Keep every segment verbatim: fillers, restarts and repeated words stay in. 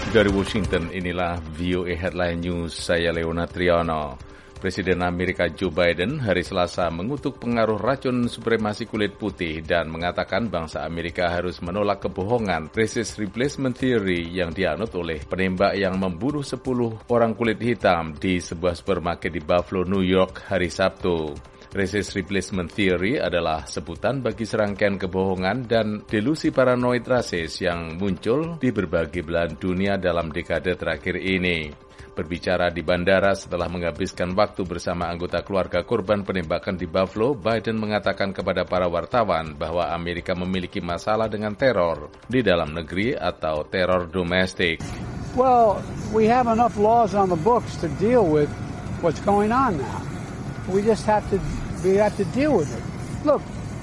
Dari Washington, inilah V O A Headline News, saya Leona Triano. Presiden Amerika Joe Biden hari Selasa mengutuk pengaruh racun supremasi kulit putih dan mengatakan bangsa Amerika harus menolak kebohongan racist replacement theory yang dianut oleh penembak yang membunuh sepuluh orang kulit hitam di sebuah supermarket di Buffalo, New York hari Sabtu. Racist replacement theory adalah sebutan bagi serangkaian kebohongan dan delusi paranoid rasis yang muncul di berbagai belahan dunia dalam dekade terakhir ini. Berbicara di bandara setelah menghabiskan waktu bersama anggota keluarga korban penembakan di Buffalo, Biden mengatakan kepada para wartawan bahwa Amerika memiliki masalah dengan teror di dalam negeri atau teror domestik. Well, we have enough laws on the books to deal with what's going on now. We just have to we have to deal with it. Look,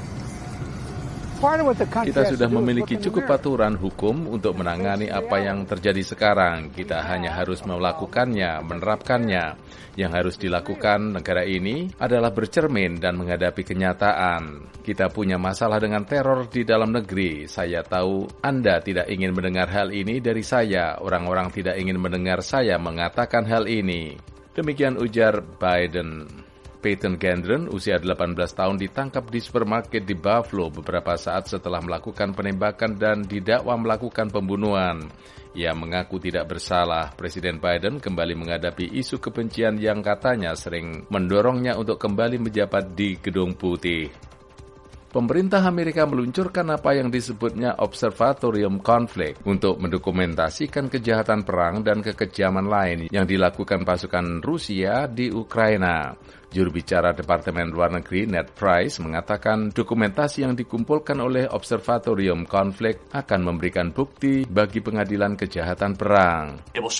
kita sudah memiliki cukup aturan hukum untuk menangani apa yang terjadi sekarang. Kita hanya harus melakukannya, menerapkannya. Yang harus dilakukan negara ini adalah bercermin dan menghadapi kenyataan. Kita punya masalah dengan teror di dalam negeri. Saya tahu Anda tidak ingin mendengar hal ini dari saya. Orang-orang tidak ingin mendengar saya mengatakan hal ini. Demikian ujar Biden. Peyton Gendron, usia delapan belas tahun, ditangkap di supermarket di Buffalo beberapa saat setelah melakukan penembakan dan didakwa melakukan pembunuhan. Ia mengaku tidak bersalah. Presiden Biden kembali menghadapi isu kebencian yang katanya sering mendorongnya untuk kembali menjabat di Gedung Putih. Pemerintah Amerika meluncurkan apa yang disebutnya Observatorium Conflict untuk mendokumentasikan kejahatan perang dan kekejaman lain yang dilakukan pasukan Rusia di Ukraina. Juru bicara Departemen Luar Negeri Ned Price mengatakan dokumentasi yang dikumpulkan oleh Observatorium Conflict akan memberikan bukti bagi pengadilan kejahatan perang.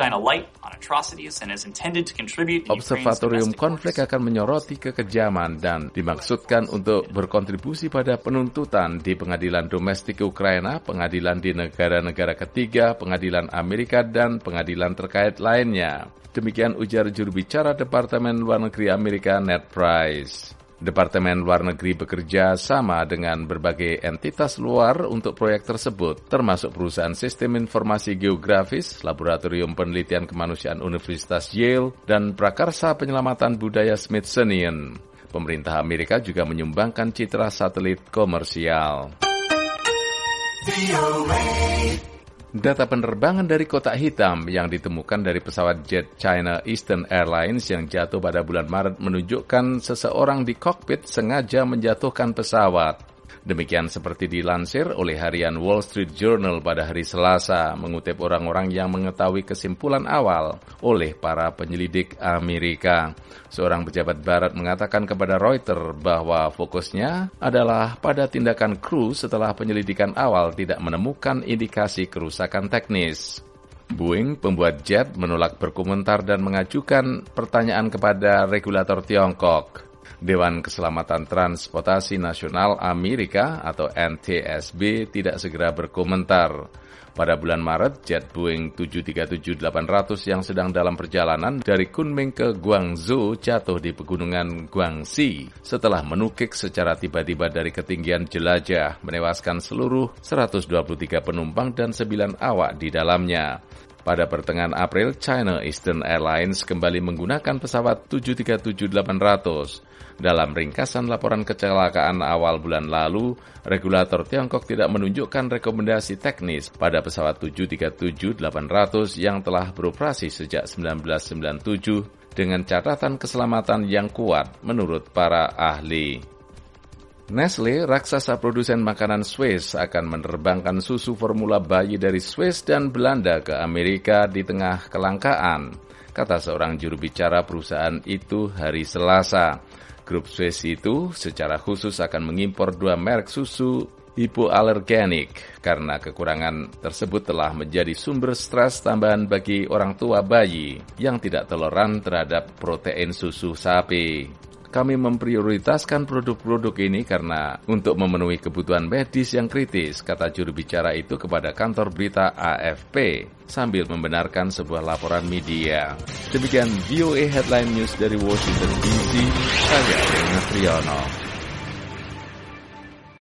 Observatorium Conflict akan menyoroti kekejaman dan dimaksudkan untuk berkontribusi pada penuntutan di pengadilan domestik Ukraina, pengadilan di negara-negara ketiga, pengadilan Amerika, dan pengadilan terkait lainnya. Demikian ujar juru bicara Departemen Luar Negeri Amerika Ned Price. Departemen Luar Negeri bekerja sama dengan berbagai entitas luar untuk proyek tersebut, termasuk perusahaan sistem informasi geografis, Laboratorium Penelitian Kemanusiaan Universitas Yale, dan Prakarsa Penyelamatan Budaya Smithsonian. Pemerintah Amerika juga menyumbangkan citra satelit komersial. Data penerbangan dari kotak hitam yang ditemukan dari pesawat jet China Eastern Airlines yang jatuh pada bulan Maret menunjukkan seseorang di kokpit sengaja menjatuhkan pesawat. Demikian seperti dilansir oleh harian Wall Street Journal pada hari Selasa, mengutip orang-orang yang mengetahui kesimpulan awal oleh para penyelidik Amerika. Seorang pejabat barat mengatakan kepada Reuters bahwa fokusnya adalah pada tindakan kru setelah penyelidikan awal tidak menemukan indikasi kerusakan teknis. Boeing, pembuat jet, menolak berkomentar dan mengajukan pertanyaan kepada regulator Tiongkok. Dewan Keselamatan Transportasi Nasional Amerika atau N T S B tidak segera berkomentar. Pada bulan Maret, jet Boeing tujuh tiga tujuh delapan ratus yang sedang dalam perjalanan dari Kunming ke Guangzhou jatuh di pegunungan Guangxi setelah menukik secara tiba-tiba dari ketinggian jelajah, menewaskan seluruh seratus dua puluh tiga penumpang dan sembilan awak di dalamnya. Pada pertengahan April, China Eastern Airlines kembali menggunakan pesawat tujuh tiga tujuh delapan ratus. Dalam ringkasan laporan kecelakaan awal bulan lalu, regulator Tiongkok tidak menunjukkan rekomendasi teknis pada pesawat tujuh tiga tujuh delapan ratus yang telah beroperasi sejak seribu sembilan ratus sembilan puluh tujuh dengan catatan keselamatan yang kuat menurut para ahli. Nestle, raksasa produsen makanan Swiss, akan menerbangkan susu formula bayi dari Swiss dan Belanda ke Amerika di tengah kelangkaan, kata seorang juru bicara perusahaan itu hari Selasa. Grup Swiss itu secara khusus akan mengimpor dua merek susu hipoalergenik karena kekurangan tersebut telah menjadi sumber stres tambahan bagi orang tua bayi yang tidak toleran terhadap protein susu sapi. Kami memprioritaskan produk-produk ini karena untuk memenuhi kebutuhan medis yang kritis, kata juru bicara itu kepada kantor berita A F P, sambil membenarkan sebuah laporan media. Demikian V O A Headline News dari Washington D C, saya Leonard Triano.